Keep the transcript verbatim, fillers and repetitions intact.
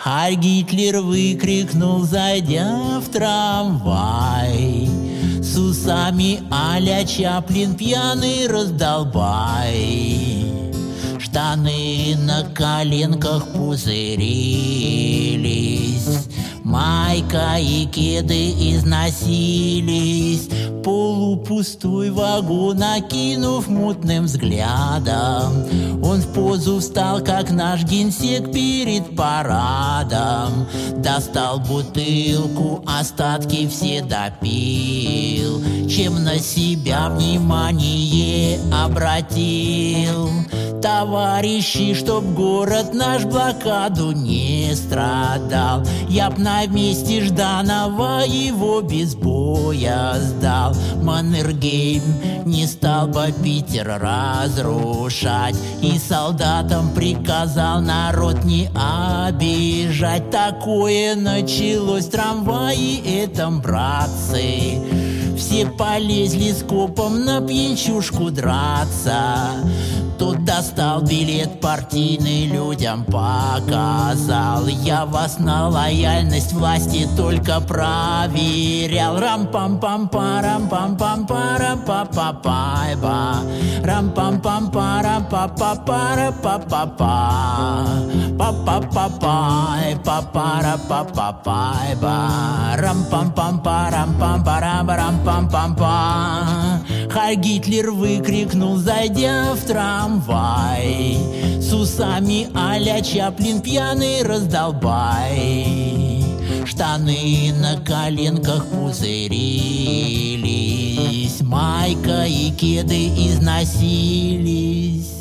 Хайль Гитлер выкрикнул, зайдя в трамвай. С усами а-ля Чаплин, пьяный раздолбай. Штаны на коленках пузырились, майка и кеды износились. Полупустой вагон, окинув мутным взглядом, он в позу встал, как наш генсек перед парадом. Достал бутылку, остатки все допил, чем на себя внимание обратил. Товарищи, чтоб город наш блокаду не страдал, я б на месте Жданова его без боя сдал. Маннергейм не стал бы Питер разрушать, и солдатам приказал народ не обижать. Такое началось в трамвае этом, братцы. Все полезли скопом на пьянчушку драться. Тот достал билет партийный, людям показал. Я вас на лояльность власти только проверял. Рам-пам-пам-парам-пам-пам-парам-па-па-па-ба. Рам-пам-пам-парам-па-па-пара-па-па-па. Па-па-па-пай, па-пара-па-па-пай-ба. Рам-пам-пам-парам-пам-парам-пам-пам-па. Хайль Гитлер выкрикнул, зайдя в трамвай. С усами а-ля Чаплин, пьяный раздолбай. Штаны на коленках пузырились, майка и кеды износились.